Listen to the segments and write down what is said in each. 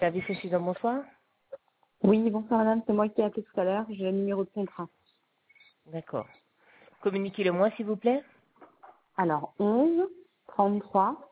Service incident, bonsoir. Oui, bonsoir madame, c'est moi qui ai appelé tout à l'heure, j'ai le numéro de contrat. D'accord. Communiquez-le-moi, s'il vous plaît. Alors, 11 33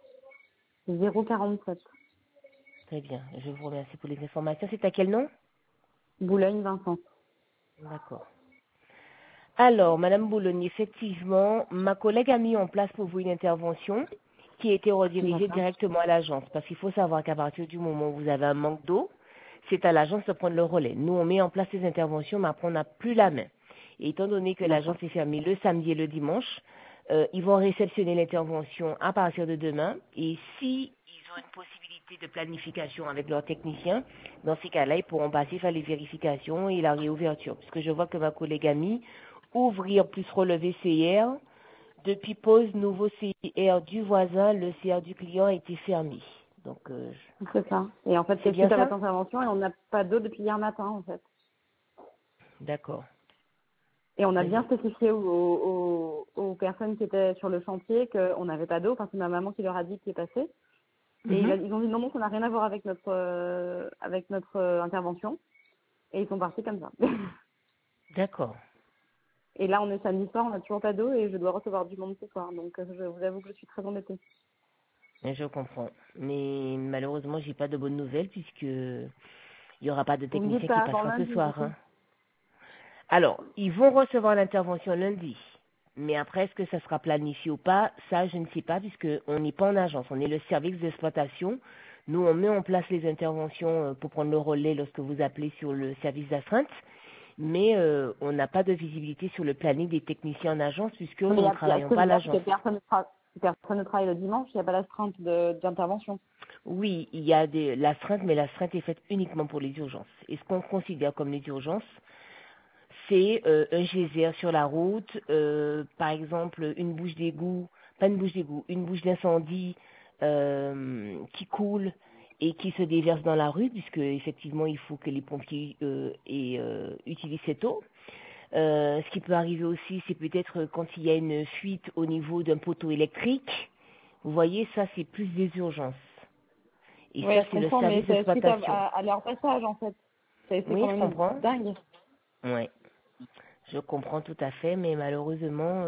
047, Très bien. Je vous remercie pour les informations. C'est à quel nom? Boulogne-Vincent. D'accord. Alors, Madame Boulogne, effectivement, ma collègue a mis en place pour vous une intervention qui a été redirigée D'accord. directement à l'agence. Parce qu'il faut savoir qu'à partir du moment où vous avez un manque d'eau, c'est à l'agence de prendre le relais. Nous, on met en place ces interventions, mais après, on n'a plus la main. Et étant donné que l'agence D'accord. est fermée le samedi et le dimanche, ils vont réceptionner l'intervention à partir de demain. Et si ils ont une possibilité de planification avec leurs techniciens, dans ces cas-là, ils pourront passer faire les vérifications et la réouverture. Puisque je vois que ma collègue a mis ouvrir plus relever CR. Depuis pause, nouveau CR du voisin, le CR du client a été fermé. Donc, C'est ça. Et en fait, c'est c'est bien suite à ça? votre intervention et on n'a pas d'eau depuis hier matin en fait. D'accord. Et on a Très bien bien. spécifié aux personnes qui étaient sur le chantier qu'on n'avait pas d'eau, enfin c'est ma maman qui leur a dit qui est passée. Et Mhm. ils ont dit non, non, ça n'a rien à voir avec notre intervention. Et ils sont partis comme ça. D'accord. Et là, on est samedi soir, on n'a toujours pas d'eau et je dois recevoir du monde ce soir. Donc, je vous avoue que je suis très embêtée. Je comprends. Mais malheureusement, j'ai pas de bonnes nouvelles puisque il y aura pas de Vous me dites technicien qui pas avant passera ce lundi, du soir, coup. hein. Alors, ils vont recevoir l'intervention lundi. Mais après, est-ce que ça sera planifié ou pas? Ça, je ne sais pas puisque on n'est pas en agence. On est le service d'exploitation. Nous, on met en place les interventions pour prendre le relais lorsque vous appelez sur le service d'astreinte. Mais on n'a pas de visibilité sur le planning des techniciens en agence puisque Mais nous ne ce travaillons que je pas à veux dire, c'est l'agence. que personne ne travaille le dimanche, il n'y a pas l'astreinte d'intervention. Oui, il y a l'astreinte, mais l'astreinte est faite uniquement pour les urgences. Et ce qu'on considère comme les urgences, c'est un geyser sur la route, par exemple une bouche d'égout, pas une bouche d'égout, une bouche d'incendie qui coule et qui se déverse dans la rue, puisque effectivement il faut que les pompiers utilisent cette eau. Ce qui peut arriver aussi, c'est peut-être quand il y a une fuite au niveau d'un poteau électrique. Vous voyez, ça c'est plus des urgences. Et Oui, ça, je c'est le comprends, mais service c'est suite d'exploitation. à leur passage, en fait. C'est Oui, quand je même comprends. dingue. Oui, je comprends tout à fait, mais malheureusement,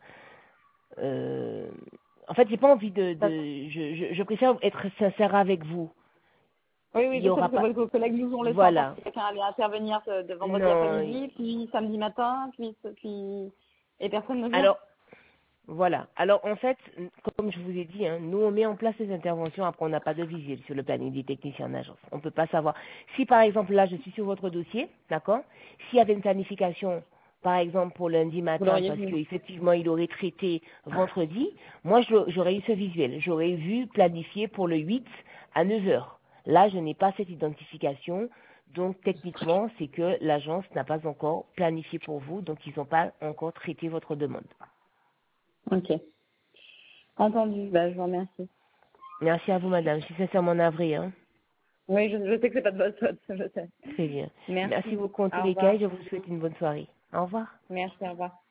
euh, en fait, j'ai pas envie Ça- je préfère être sincère avec vous. Oui, Il oui, y je sais aura parce pas, que vos collègues nous ont laissé entendre voilà. que quelqu'un allait intervenir de vendredi Non. après-midi, puis samedi matin, et personne ne vient. Alors, voilà. Alors, en fait, comme je vous ai dit, hein, nous, on met en place les interventions. Après, on n'a pas de visuel sur le planning des techniciens en agence. On ne peut pas savoir. Si, par exemple, là, je suis sur votre dossier, d'accord? S'il y avait une planification, par exemple, pour lundi Vous matin, l'auriez parce vu. qu'effectivement, il aurait traité vendredi, moi, j'aurais eu ce visuel. J'aurais vu planifié pour le 8 à 9 heures. Là, je n'ai pas cette identification. Donc, techniquement, c'est que l'agence n'a pas encore planifié pour vous. Donc, ils n'ont pas encore traité votre demande. Ok. Entendu. Bah, je vous remercie. Merci à vous, madame. Je suis sincèrement navrée. Hein. Oui, je sais que c'est pas de votre faute, je sais. Très bien. Merci Merci. beaucoup en tous Au les cas revoir. et je vous souhaite une bonne soirée. Au revoir. Merci, au revoir.